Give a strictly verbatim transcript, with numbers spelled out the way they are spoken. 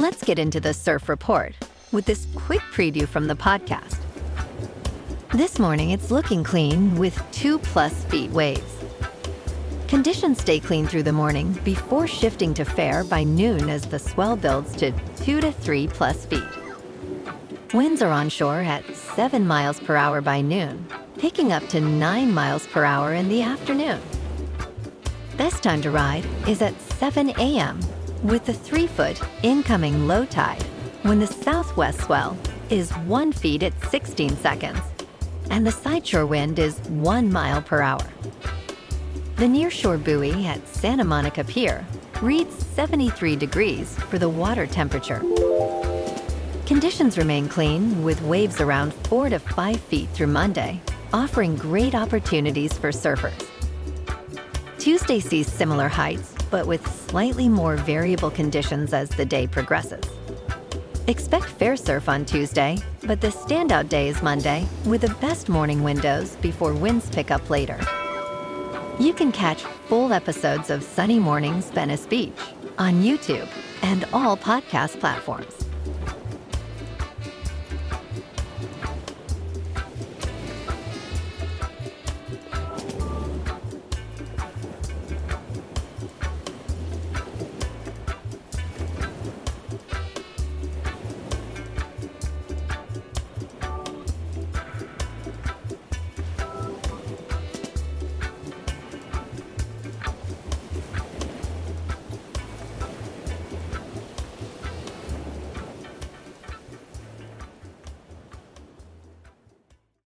Let's get into the surf report with this quick preview from the podcast. This morning, it's looking clean with two plus feet waves. Conditions stay clean through the morning before shifting to fair by noon as the swell builds to two to three plus feet. Winds are onshore at seven miles per hour by noon, picking up to nine miles per hour in the afternoon. Best time to ride is at seven a.m. with the three-foot incoming low tide when the southwest swell is one feet at sixteen seconds and the sideshore wind is one mile per hour. The nearshore buoy at Santa Monica Pier reads seventy-three degrees for the water temperature. Conditions remain clean with waves around four to five feet through Monday, offering great opportunities for surfers. Tuesday sees similar heights, but with slightly more variable conditions as the day progresses. Expect fair surf on Tuesday, but the standout day is Monday with the best morning windows before winds pick up later. You can catch full episodes of Sunny Mornings Venice Beach on YouTube and all podcast platforms.